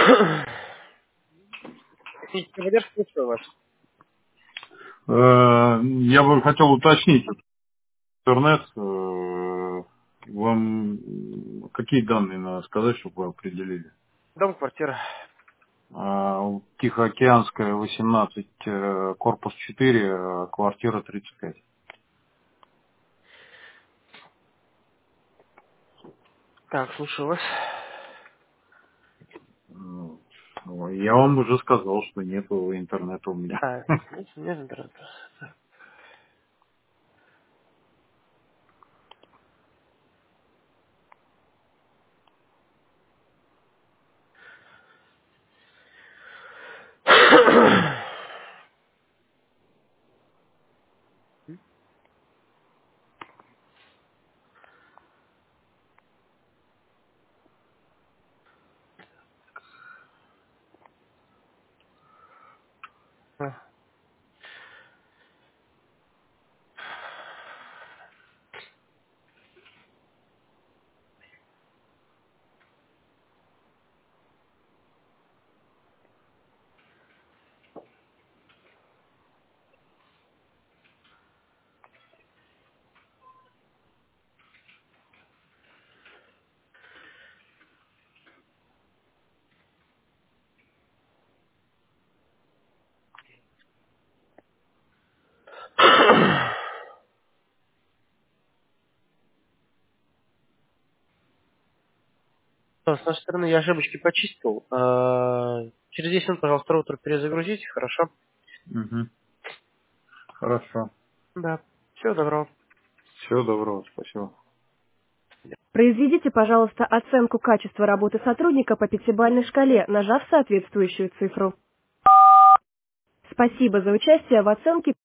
Технический поддержка, слушаю вас. Я бы хотел уточнить интернет. Вам какие данные надо сказать, чтобы вы определили? Дом, квартира. Тихоокеанская, 18, корпус 4, квартира 35. Так, слушаю вас. Ну, я вам уже сказал, что нету интернета у меня. А, нет интернета. С нашей стороны я ошибочки почистил. Через 10 минут, пожалуйста, роутер перезагрузите, хорошо? Мгм. Хорошо. Да. Всего доброго. Всего доброго, спасибо. Произведите, пожалуйста, оценку качества работы сотрудника по пятибалльной шкале, нажав соответствующую цифру. Спасибо за участие в оценке